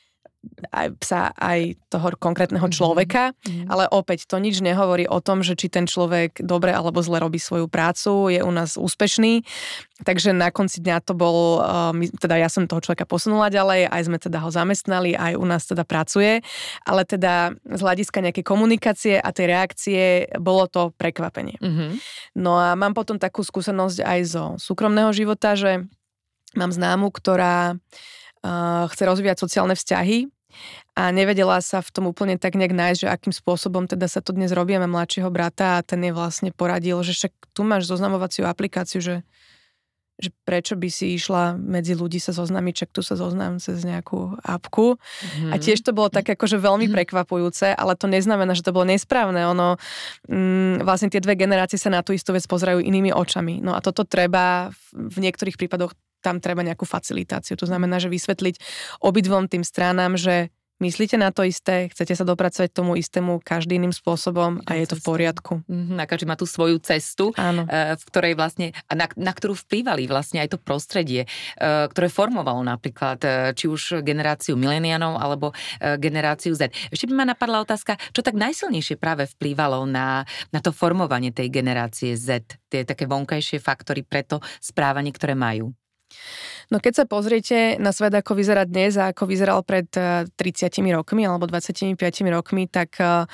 aj psa, aj toho konkrétneho človeka, mm-hmm. ale opäť to nič nehovorí o tom, že či ten človek dobre alebo zle robí svoju prácu, je u nás úspešný, takže na konci dňa to bol, teda ja som toho človeka posunula ďalej, aj sme teda ho zamestnali, aj u nás teda pracuje, ale teda z hľadiska nejakej komunikácie a tej reakcie bolo to prekvapenie. Mm-hmm. No a mám potom takú skúsenosť aj zo súkromného života, že mám známu, ktorá Uh, chce rozvíjať sociálne vzťahy a nevedela sa v tom úplne tak nejak nájsť, že akým spôsobom teda sa to dnes robí. Mám mladšieho brata a ten jej vlastne poradil, že však tu máš zoznamovaciu aplikáciu, že, že prečo by si išla medzi ľudí sa zoznámiť, čak tu sa zoznám cez nejakú apku. Mm-hmm. A tiež to bolo tak akože veľmi prekvapujúce, ale to neznamená, že to bolo nesprávne. Ono, mm, vlastne tie dve generácie sa na tú istú vec pozerajú inými očami. No a toto treba v niektorých prípadoch tam treba nejakú facilitáciu. To znamená, že vysvetliť obidvom tým stranám, že myslíte na to isté, chcete sa dopracovať tomu istému každý iným spôsobom a je to v poriadku. Mm-hmm, a každý má tú svoju cestu, Áno. v ktorej vlastne, na, na ktorú vplývali vlastne aj to prostredie, ktoré formovalo napríklad či už generáciu milenianov alebo generáciu Z. Ešte by ma napadla otázka, čo tak najsilnejšie práve vplývalo na, na to formovanie tej generácie Z, tie také vonkajšie faktory pre to správanie, ktoré majú. No keď sa pozriete na svet, ako vyzerá dnes a ako vyzeral pred tridsiatimi rokmi alebo dvadsaťpäť rokmi, tak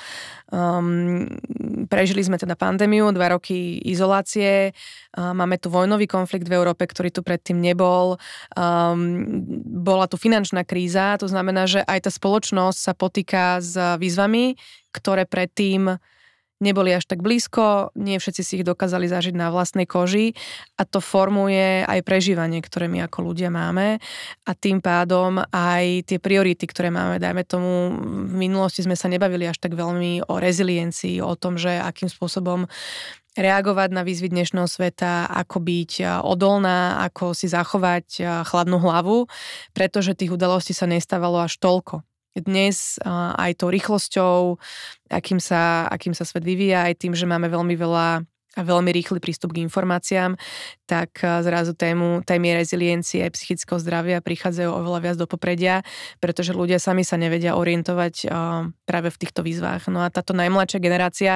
um, prežili sme teda pandémiu, dva roky izolácie, uh, máme tu vojnový konflikt v Európe, ktorý tu predtým nebol, um, bola tu finančná kríza, to znamená, že aj tá spoločnosť sa potýka s výzvami, ktoré predtým neboli až tak blízko, nie všetci si ich dokázali zažiť na vlastnej koži a to formuje aj prežívanie, ktoré my ako ľudia máme a tým pádom aj tie priority, ktoré máme. Dajme tomu, v minulosti sme sa nebavili až tak veľmi o reziliencii, o tom, že akým spôsobom reagovať na výzvy dnešného sveta, ako byť odolná, ako si zachovať chladnú hlavu, pretože tých udalostí sa nestávalo až toľko. Dnes aj tou rýchlosťou, akým sa, akým sa svet vyvíja, aj tým, že máme veľmi veľa a veľmi rýchly prístup k informáciám, tak zrazu tému, témy reziliencie a psychického zdravia prichádzajú oveľa viac do popredia, pretože ľudia sami sa nevedia orientovať práve v týchto výzvách. No a táto najmladšia generácia,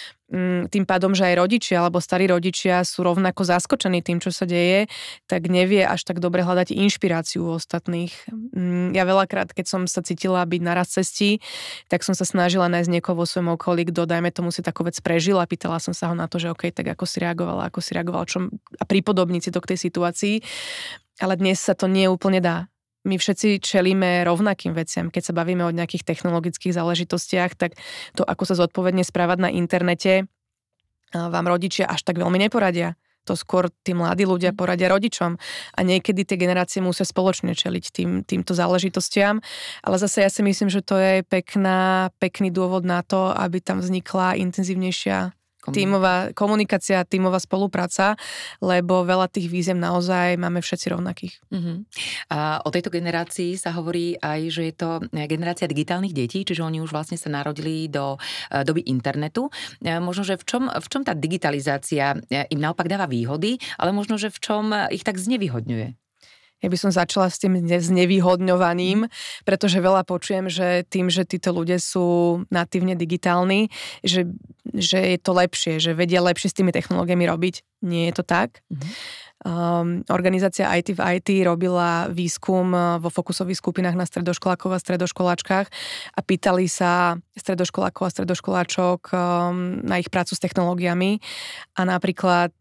tým pádom, že aj rodičia alebo starí rodičia sú rovnako zaskočení tým, čo sa deje, tak nevie až tak dobre hľadať inšpiráciu u ostatných. Ja veľakrát, keď som sa cítila byť naraz cestí, tak som sa snažila nájsť niekoho vo svojom okolí, kto, dajme tomu, si takú vec prežil a pýtala som sa ho na to, že OK, tak ako si reagovala, ako si reagoval, čo, a pripodobniť si to k tej situácii. Ale dnes sa to nie úplne dá. My všetci čelíme rovnakým veciam. Keď sa bavíme o nejakých technologických záležitostiach, tak to, ako sa zodpovedne správať na internete, vám rodičia až tak veľmi neporadia. To skôr tí mladí ľudia poradia rodičom. A niekedy tie generácie musia spoločne čeliť tým, týmto záležitostiam. Ale zase ja si myslím, že to je pekná, pekný dôvod na to, aby tam vznikla intenzívnejšia tímová komunikácia, tímová spolupráca, lebo veľa tých výziev naozaj máme všetci rovnakých. Uh-huh. A o tejto generácii sa hovorí aj, že je to generácia digitálnych detí, čiže oni už vlastne sa narodili do doby internetu. Možno, že v čom, v čom tá digitalizácia im naopak dáva výhody, ale možno, že v čom ich tak znevýhodňuje? Ja by som začala s tým znevýhodňovaním, pretože veľa počujem, že tým, že títo ľudia sú natívne digitálni, že, že je to lepšie, že vedia lepšie s tými technológiami robiť. Nie je to tak. Mm-hmm. Um, organizácia í té v í té robila výskum vo fokusových skupinách na stredoškolákov a stredoškoláčkach a pýtali sa stredoškolákov a stredoškoláčok um, na ich prácu s technológiami a napríklad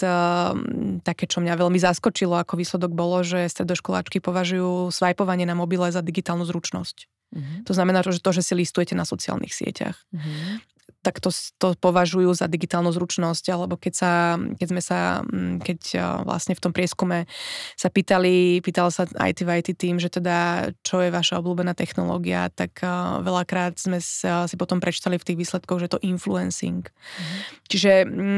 um, také, čo mňa veľmi zaskočilo ako výsledok bolo, že stredoškoláčky považujú svajpovanie na mobile za digitálnu zručnosť. Uh-huh. To znamená, že to, že si listujete na sociálnych sieťach. Uh-huh. Tak to, to považujú za digitálnu zručnosť, alebo keď sa, keď sme sa, keď vlastne v tom prieskume sa pýtali, pýtal sa í té v í té tým, že teda čo je vaša obľúbená technológia, tak veľakrát sme sa, si potom prečítali v tých výsledkoch, že to influencing. Mm. Čiže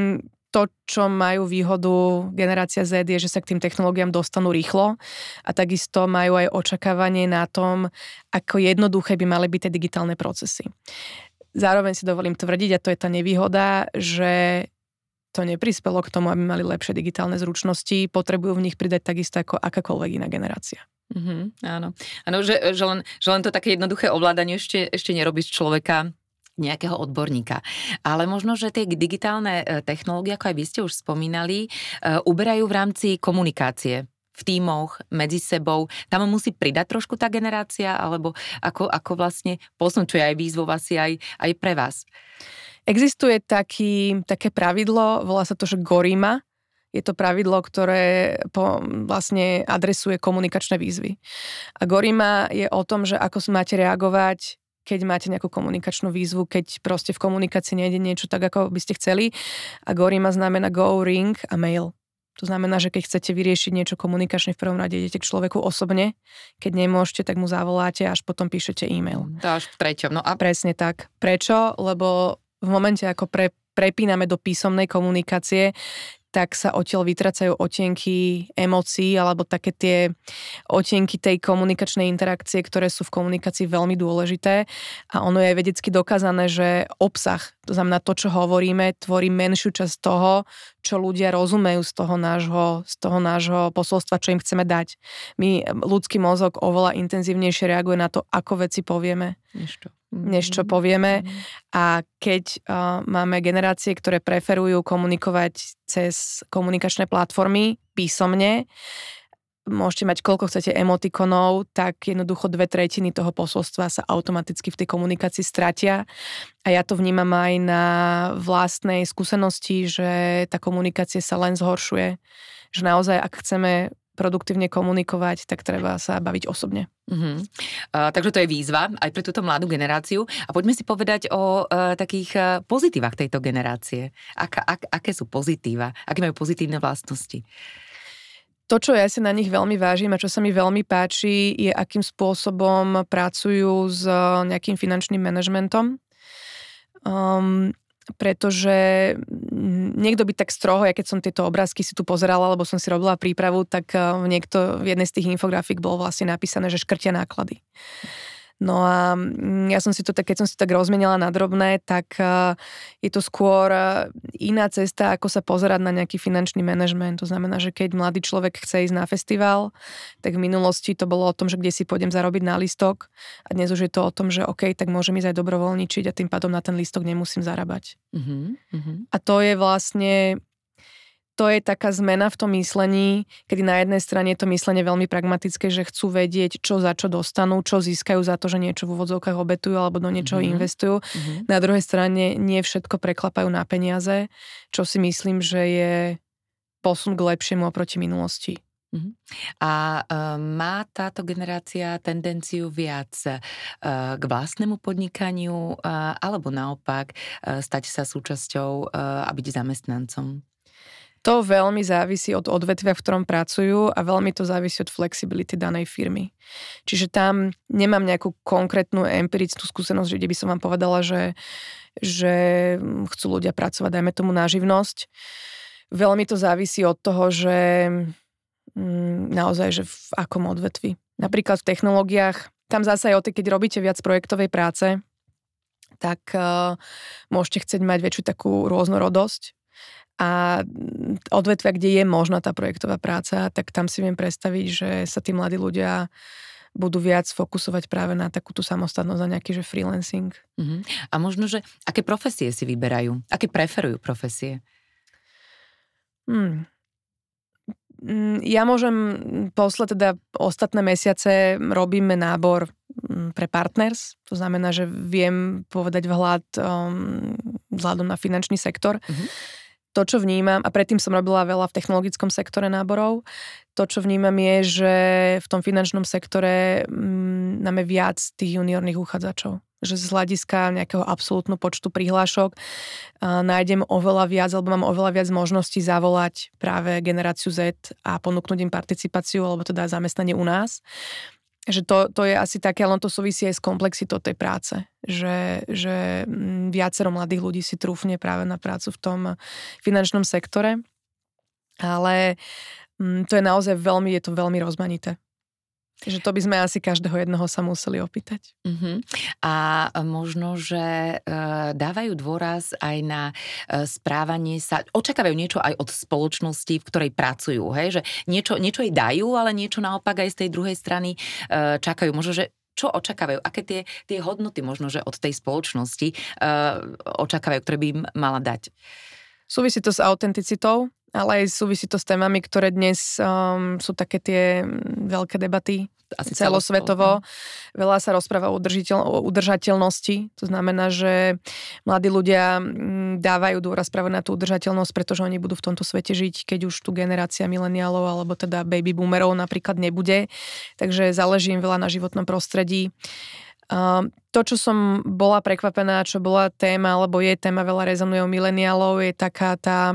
to, čo majú výhodu generácia Z, je, že sa k tým technológiám dostanú rýchlo a takisto majú aj očakávanie na tom, ako jednoduché by mali byť tie digitálne procesy. Zároveň si dovolím tvrdiť, a to je tá nevýhoda, že to neprispelo k tomu, aby mali lepšie digitálne zručnosti, potrebujú v nich pridať takisto ako akákoľvek iná generácia. Mm-hmm, áno, áno že, že, len, že len to také jednoduché ovládanie ešte, ešte nerobí z človeka nejakého odborníka. Ale možno, že tie digitálne technológie, ako aj vy ste už spomínali, uberajú v rámci komunikácie v tímoch, medzi sebou. Tam musí pridať trošku tá generácia, alebo ako, ako vlastne posunúť, čo je aj výzvou asi aj, aj pre vás? Existuje taký, také pravidlo, volá sa to, že Gorima. Je to pravidlo, ktoré po, vlastne adresuje komunikačné výzvy. A Gorima je o tom, že ako máte reagovať, keď máte nejakú komunikačnú výzvu, keď proste v komunikácii nejde niečo tak, ako by ste chceli. A Gorima znamená go, ring a mail. To znamená, že keď chcete vyriešiť niečo komunikačne, v prvom rade idete k človeku osobne. Keď nemôžete, tak mu zavoláte a až potom píšete e-mail. To až v treťom. No a presne tak. Prečo? Lebo v momente, ako pre, prepíname do písomnej komunikácie, tak sa odtiaľ vytracajú otienky emócií alebo také tie otienky tej komunikačnej interakcie, ktoré sú v komunikácii veľmi dôležité. A ono je vedecky dokázané, že obsah, to znamená to, čo hovoríme, tvorí menšiu časť toho, čo ľudia rozumejú z toho nášho, z toho nášho posolstva, čo im chceme dať. My, ľudský mozog oveľa intenzívnejšie reaguje na to, ako veci povieme. Než to. než čo povieme. A keď uh, máme generácie, ktoré preferujú komunikovať cez komunikačné platformy písomne, môžete mať koľko chcete emotikonov, tak jednoducho dve tretiny toho posolstva sa automaticky v tej komunikácii stratia. A ja to vnímam aj na vlastnej skúsenosti, že tá komunikácia sa len zhoršuje. Že naozaj, ak chceme produktívne komunikovať, tak treba sa baviť osobne. Uh-huh. Uh, takže to je výzva aj pre túto mladú generáciu. A poďme si povedať o uh, takých uh, pozitívach tejto generácie. Ak, ak, aké sú pozitíva? Aké majú pozitívne vlastnosti? To, čo ja si na nich veľmi vážim a čo sa mi veľmi páči, je, akým spôsobom pracujú s nejakým finančným manažmentom. Um, pretože niekto by tak stroho, ja keď som tieto obrázky si tu pozerala, alebo som si robila prípravu, tak niekto v jednej z tých infografík bolo vlastne napísané, že škrtia náklady. No a ja som si to tak, keď som si to tak rozmenila na drobné, tak je to skôr iná cesta, ako sa pozerať na nejaký finančný manažment. To znamená, že keď mladý človek chce ísť na festival, tak v minulosti to bolo o tom, že kde si pôjdem zarobiť na listok a dnes už je to o tom, že OK, tak môžem ísť aj dobrovoľničiť a tým pádom na ten listok nemusím zarábať. Uh-huh, uh-huh. A to je vlastne... To je taká zmena v tom myslení, kedy na jednej strane je to myslenie veľmi pragmatické, že chcú vedieť, čo za čo dostanú, čo získajú za to, že niečo v úvodzovkách obetujú alebo do niečoho mm-hmm. investujú. Mm-hmm. Na druhej strane nie všetko preklapajú na peniaze, čo si myslím, že je posun k lepšiemu oproti minulosti. Uh-huh. A uh, má táto generácia tendenciu viac uh, k vlastnému podnikaniu uh, alebo naopak uh, stať sa súčasťou uh, a byť zamestnancom? To veľmi závisí od odvetvia, v ktorom pracujú a veľmi to závisí od flexibility danej firmy. Čiže tam nemám nejakú konkrétnu empirickú skúsenosť, kde by som vám povedala, že, že chcú ľudia pracovať, dajme tomu na živnosť. Veľmi to závisí od toho, že mm, naozaj, že v akom odvetvi. Napríklad v technológiách, tam zase aj o tej, keď robíte viac projektovej práce, tak uh, môžete chcieť mať väčšiu takú rôznorodosť. A odvetvia, kde je možná tá projektová práca, tak tam si viem predstaviť, že sa tí mladí ľudia budú viac fokusovať práve na takúto samostatnosť a nejaký, že freelancing. Uh-huh. A možno, že aké profesie si vyberajú? Aké preferujú profesie? Hmm. ja môžem poslať teda ostatné mesiace robíme nábor pre partners, to znamená, že viem povedať vhľad um, vzhľadom na finančný sektor. Mm-hmm. To, čo vnímam, a predtým som robila veľa v technologickom sektore náborov, to, čo vnímam je, že v tom finančnom sektore um, máme viac tých juniorných uchádzačov. Že z hľadiska nejakého absolútneho počtu prihlášok uh, nájdem oveľa viac, alebo mám oveľa viac možností zavolať práve generáciu Z a ponúknuť im participáciu, alebo teda zamestnanie u nás. Že to, to je asi také, ale to súvisí aj s komplexitou tej práce. Že, že viacero mladých ľudí si trúfne práve na prácu v tom finančnom sektore. Ale to je naozaj veľmi, je to veľmi rozmanité. Že to by sme asi každého jedného sa museli opýtať. Uh-huh. A možno, že e, dávajú dôraz aj na e, správanie sa, očakávajú niečo aj od spoločnosti, v ktorej pracujú, hej? Že niečo, niečo jej dajú, ale niečo naopak aj z tej druhej strany e, čakajú. Možno, že čo očakávajú? Aké tie, tie hodnoty možno, že od tej spoločnosti e, očakávajú, ktoré by im mala dať? Súvisí to s autenticitou, ale aj súvisí to s témami, ktoré dnes um, sú také tie veľké debaty asi celosvetovo. Veľa sa rozpráva o, udržiteľ, o udržateľnosti. To znamená, že mladí ľudia dávajú dôraz práve na tú udržateľnosť, pretože oni budú v tomto svete žiť, keď už tu generácia mileniálov alebo teda baby boomerov napríklad nebude. Takže záleží im veľa na životnom prostredí. Uh, to, čo som bola prekvapená, čo bola téma, alebo je téma, veľa rezonuje u mileniálov, je taká tá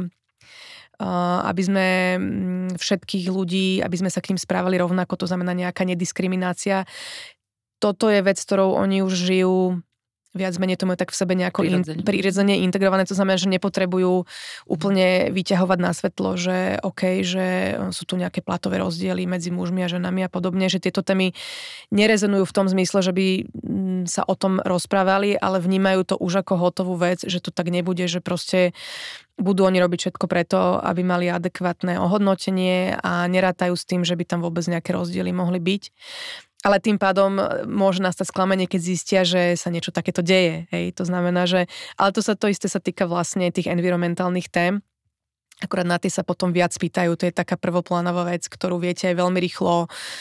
Uh, aby sme všetkých ľudí, aby sme sa k ním správali rovnako, to znamená nejaká nediskriminácia. Toto je vec, ktorou oni už žijú viac menej tomu tak v sebe nejako prirodzene. In, prirodzene integrované, to znamená, že nepotrebujú úplne vyťahovať na svetlo, že OK, že sú tu nejaké platové rozdiely medzi mužmi a ženami a podobne, že tieto témy nerezonujú v tom zmysle, že by sa o tom rozprávali, ale vnímajú to už ako hotovú vec, že to tak nebude, že proste budú oni robiť všetko preto, aby mali adekvátne ohodnotenie a nerátajú s tým, že by tam vôbec nejaké rozdiely mohli byť. Ale tým pádom môže nastať sklamanie, keď zistia, že sa niečo takéto deje. Hej? To znamená, že... Ale to, sa, to isté sa týka vlastne tých environmentálnych tém. Akurát na tie sa potom viac pýtajú. To je taká prvoplánová vec, ktorú viete aj veľmi rýchlo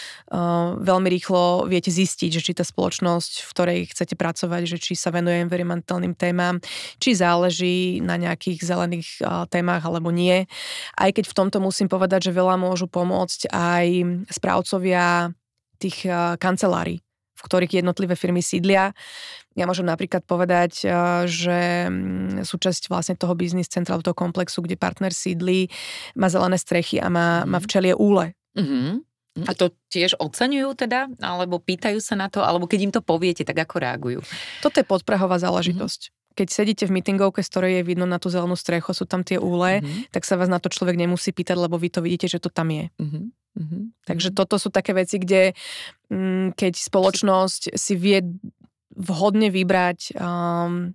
uh, veľmi rýchlo viete zistiť, že či tá spoločnosť, v ktorej chcete pracovať, že či sa venuje environmentálnym témam, či záleží na nejakých zelených uh, témach alebo nie. Aj keď v tomto musím povedať, že veľa môžu pomôcť aj správcovia tých uh, kancelárií, v ktorých jednotlivé firmy sídlia. Ja môžem napríklad povedať, uh, že um, súčasť vlastne toho biznis centra, toho komplexu, kde partner sídlí, má zelené strechy a má, mm. má včelie úle. Mm-hmm. A to tiež oceňujú teda? Alebo pýtajú sa na to? Alebo keď im to poviete, tak ako reagujú? Toto je podprahová záležitosť. Mm-hmm. Keď sedíte v meetingovke, z ktorej je vidno na tú zelenú strechu, sú tam tie úle, mm-hmm. tak sa vás na to človek nemusí pýtať, lebo vy to vidíte, že to tam je. Mm-hmm. Mm-hmm. Takže toto sú také veci, kde mm, keď spoločnosť si vie vhodne vybrať um,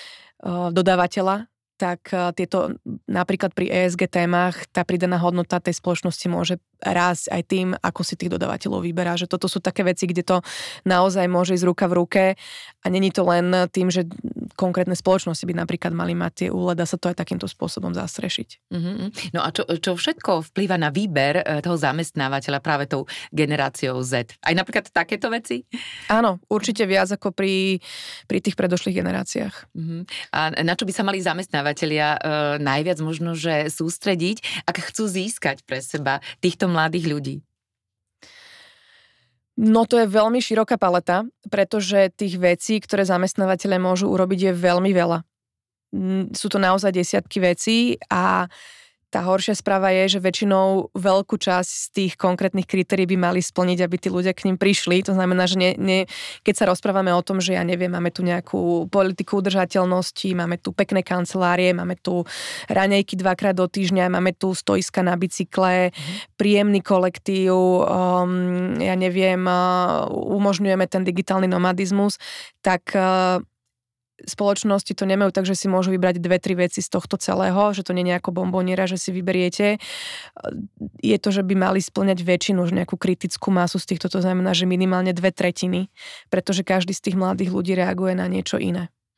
uh, dodávateľa, tak uh, tieto napríklad pri é es gé témach tá pridaná hodnota tej spoločnosti môže rásť aj tým, ako si tých dodávateľov vyberá. Že toto sú také veci, kde to naozaj môže ísť ruka v ruke a není to len tým, že konkrétne spoločnosti by napríklad mali mať tie úle, dá sa to aj takýmto spôsobom zastrešiť. Mm-hmm. No a čo, čo všetko vplýva na výber toho zamestnávateľa práve tou generáciou Z? Aj napríklad takéto veci? Áno, určite viac ako pri, pri tých predošlých generáciách. Mm-hmm. A na čo by sa mali zamestnávateľia e, najviac možno, že sústrediť, ak chcú získať pre seba týchto mladých ľudí? No to je veľmi široká paleta, pretože tých vecí, ktoré zamestnávateľe môžu urobiť, je veľmi veľa. Sú to naozaj desiatky vecí a tá horšia správa je, že väčšinou veľkú časť z tých konkrétnych kritérií by mali splniť, aby tí ľudia k ním prišli. To znamená, že ne, ne, keď sa rozprávame o tom, že ja neviem, máme tu nejakú politiku udržateľnosti, máme tu pekné kancelárie, máme tu raňajky dvakrát do týždňa, máme tu stoiska na bicykle, mm. príjemný kolektív, um, ja neviem, uh, umožňujeme ten digitálny nomadizmus, tak... Uh, spoločnosti to nemajú tak, že si môžu vybrať dve, tri veci z tohto celého, že to nie je nejako bomboniera, že si vyberiete. Je to, že by mali spĺňať väčšinu, že nejakú kritickú masu z týchto, to znamená, že minimálne dve tretiny, pretože každý z tých mladých ľudí reaguje na niečo iné.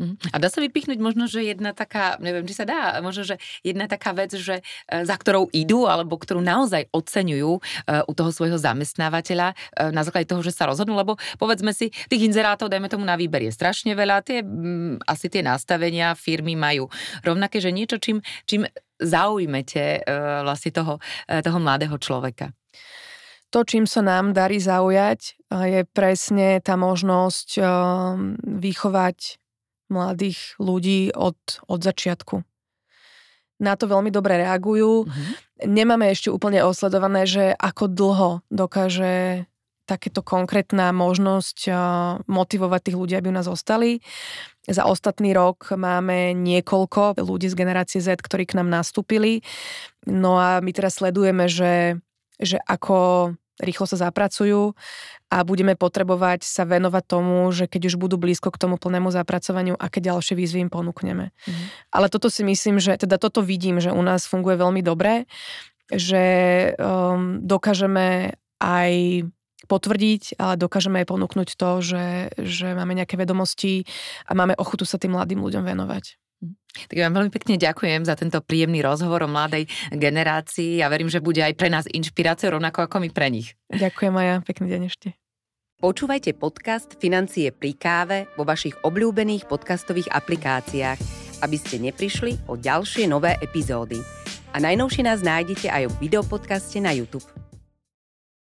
A dá sa vypichnúť možno, že jedna taká, neviem, či sa dá, možno, že jedna taká vec, že za ktorou idú, alebo ktorú naozaj oceňujú u toho svojho zamestnávateľa na základe toho, že sa rozhodnú, lebo povedzme si, tých inzerátov, dajme tomu na výber, je strašne veľa, tie, asi tie nastavenia firmy majú rovnaké, že niečo, čím, čím zaujmete vlastne toho, toho mladého človeka. To, čím sa nám darí zaujať, je presne tá možnosť vychovať mladých ľudí od, od začiatku. Na to veľmi dobre reagujú. Mm-hmm. Nemáme ešte úplne osledované, že ako dlho dokáže takéto konkrétna možnosť motivovať tých ľudí, aby u nás ostali. Za ostatný rok máme niekoľko ľudí z generácie Z, ktorí k nám nastúpili. No a my teraz sledujeme, že, že ako rýchlo sa zapracujú a budeme potrebovať sa venovať tomu, že keď už budú blízko k tomu plnému zapracovaniu, aké ďalšie výzvy im ponúkneme. Mm. Ale toto si myslím, že teda toto vidím, že u nás funguje veľmi dobre, že um, dokážeme aj potvrdiť, ale dokážeme aj ponúknuť to, že, že máme nejaké vedomosti a máme ochotu sa tým mladým ľuďom venovať. Tak vám veľmi pekne ďakujem za tento príjemný rozhovor o mladej generácii a verím, že bude aj pre nás inšpiráciou, rovnako ako my pre nich. Ďakujem, Maja. Pekný deň ešte. Počúvajte podcast Financie pri káve vo vašich obľúbených podcastových aplikáciách, aby ste neprišli o ďalšie nové epizódy. A najnovšie nás nájdete aj v videopodcaste na YouTube.